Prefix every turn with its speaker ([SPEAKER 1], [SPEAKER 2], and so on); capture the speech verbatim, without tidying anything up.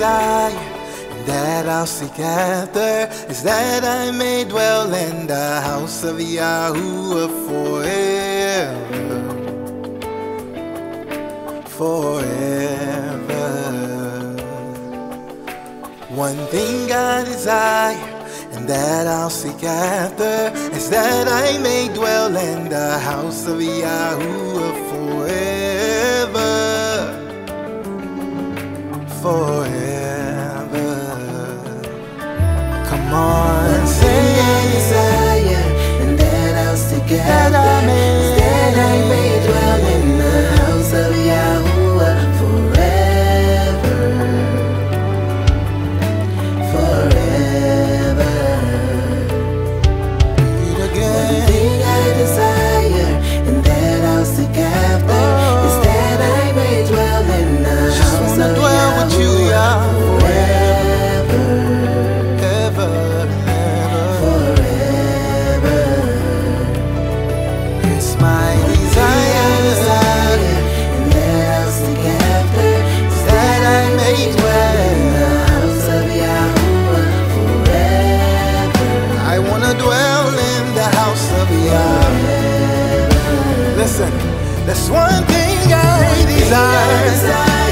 [SPEAKER 1] desire, and that I'll seek after, is that I may dwell in the house of Yahuwah forever, forever. One thing I desire, and that I'll seek after, is that I may dwell in the house of Yahuwah forever, forever. Come on, say I desire,
[SPEAKER 2] and that I'll seek after,
[SPEAKER 1] that I may,
[SPEAKER 2] is that I may dwell in the house of Yahuwah forever, forever. One thing I desire, and that I'll seek after,
[SPEAKER 1] oh,
[SPEAKER 2] is that I may dwell in the
[SPEAKER 1] just
[SPEAKER 2] house
[SPEAKER 1] wanna
[SPEAKER 2] of
[SPEAKER 1] dwell with you,
[SPEAKER 2] Yahuwah
[SPEAKER 1] Yahweh,
[SPEAKER 2] forever,
[SPEAKER 1] ever, ever.
[SPEAKER 2] forever.
[SPEAKER 1] It's my desire,
[SPEAKER 2] desire, and that I'll seek after, is that I may dwell in the house of Yahuwah forever,
[SPEAKER 1] I wanna dwell in the house of Yahweh. Listen, that's one thing I desire.